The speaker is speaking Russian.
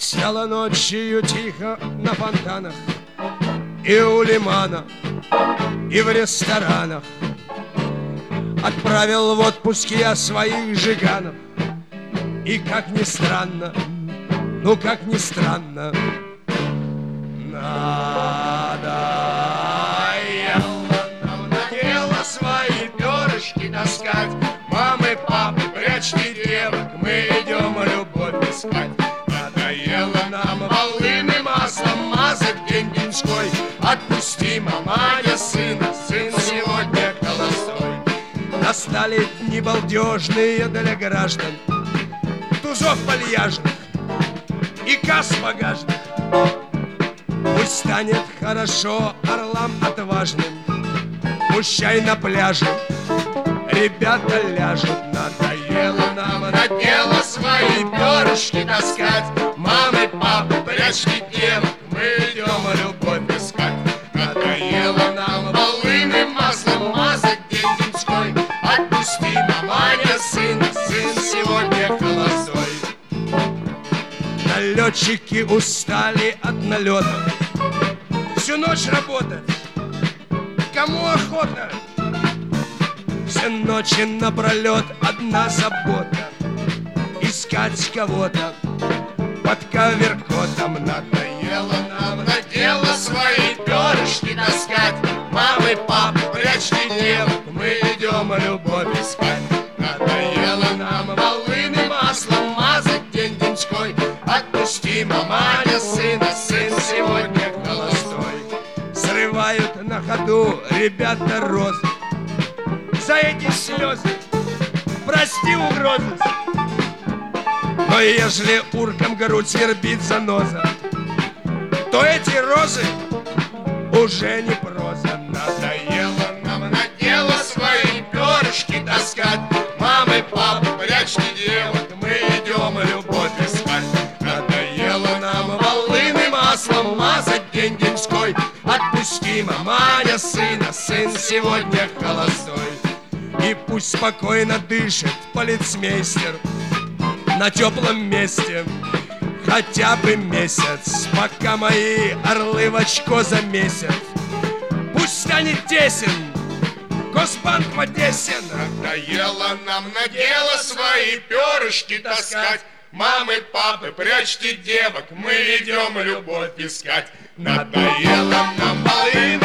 Стало ночью тихо на фонтанах, и у лимана, и в ресторанах. Отправил в отпуск я своих жиганов. И как ни странно, ну как ни странно, надоело нам на дело свои перышки таскать. Мамы, папы, прячьте девок, мы идем любовь искать. Надоело нам волыны маслом мазать день-деньской. Отпусти, маманя, сына, сын сегодня холостой. Настали дни балдежные для граждан, тузов вальяжных и касс багажных. Пусть станет хорошо орлам отважным, пущай на пляже ребята ляжут. Надоело нам на дело свои перышки таскать. Мамы, папы, прячьте девок, мы идем любовь искать. Надоело нам волыны маслом мазать день-деньской. Отпусти, маманя, сына, сын сегодня холостой. Налетчики устали от налета, всю ночь работать, кому охота? Все ночи напролет одна забота — искать кого-то под коверкотом. Надоело нам на дело свои перышки таскать. Мамы, папы, прячьте девок, мы идем любовь искать. Надоело нам волыны маслом мазать день-деньской. Отпусти, маманя, сына, сын сегодня холостой. Срывают на ходу ребята розы, за эти слезы прости угрозы. Но ежели уркам грудь свербит заноза, то эти розы уже не проза. Надоело нам на дело свои перышки таскать. Мамы, папы, прячьте девок, мы идем любовь искать. Надоело нам волыны маслом мазать день-деньской. Отпусти, маманя, сына, сын сегодня холостой. И пусть спокойно дышит полицмейстер на теплом месте хотя бы месяц, пока мои орлы в очко замесят. Пусть станет тесен Госбанк в Одессе. Надоело нам на дело свои перышки таскать. Мамы, папы, прячьте девок, мы идем любовь искать. Надоело нам волыны